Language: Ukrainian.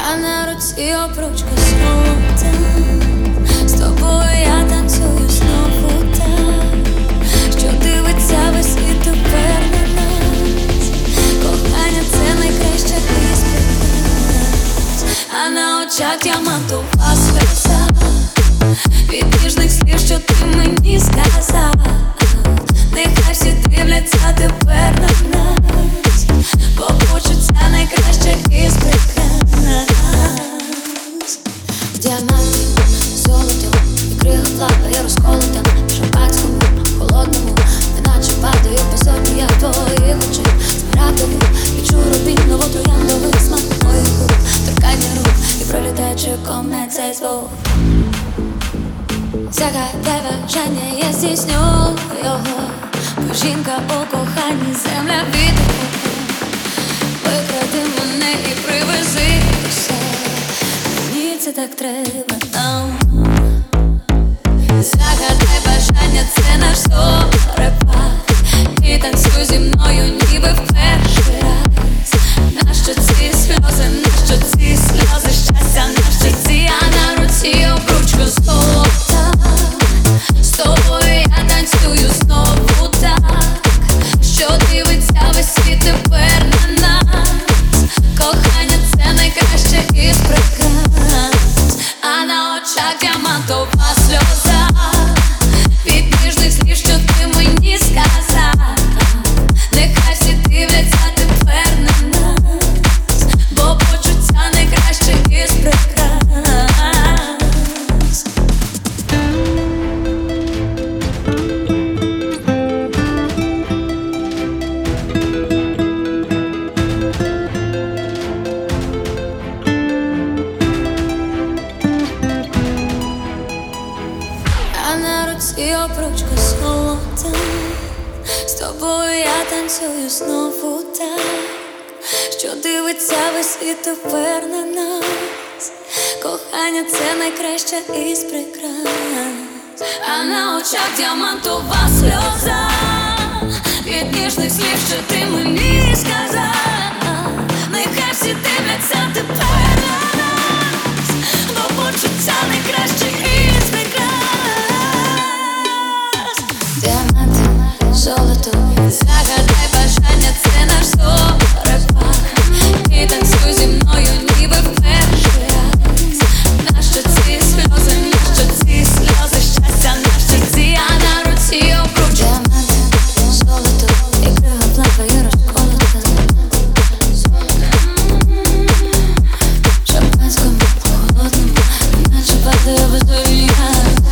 а на руці обручка золота. З тобою я танцюю знову так, що дивиться весь світ тепер на нас. Кохання — це найкраще із прикрас, а на очах діамантова сльоза від ніжних слів, що ти мені сказав. Нехай всі дивляться тепер на нас, бо почуття найкраще із прикрас. Діаманти, золото і крига плаває розколота в шампанському, холодному, неначе падає по сотні я твоїх очей. Смарагдову відчу рубінову трояндовий смак моїх губ, торкання рук і пролітаючи комет цей звук. Загадай бажання, я здійсню його, бо жінка у коханні земля вітер. Викради мене і привези до себе, мені це так треба нам. Загадай бажання, це наш зорепад, і танцюй зі мною ніби в перший раз. Нащо ці сльози, нащо ці сльози щастя на щиці, а на руці обручка золота. З тобою я танцюю знову так, що дивиться весь світ тепер на нас. Кохання — це найкраще із прикрас, а на очах діамантова сльоза від ніжних слів, що ти мені сказав. Нехай всі дивляться тепер на нас, бо почуття найкраще із прикрас. А на руці обручка золота. З тобою я танцюю знову так, що дивиться весь світ тепер на нас. Кохання — це найкраще із прикрас, а на очах діамантова сльоза від ніжних слів, що ти мені сказав. Нехай всі дивляться тепер на нас, бо почуття найкраще із прикрас. Діаманти, золото, загадай бажання, це наш зорепад, і танцюй зі мною ніби в перший раз. Нащо ці сльози, нащо ці сльози щастя на щиці, а на руці обручка. Діаманти, золото і крига плаває розколота в шампанському, холодному, наче падає бездоння.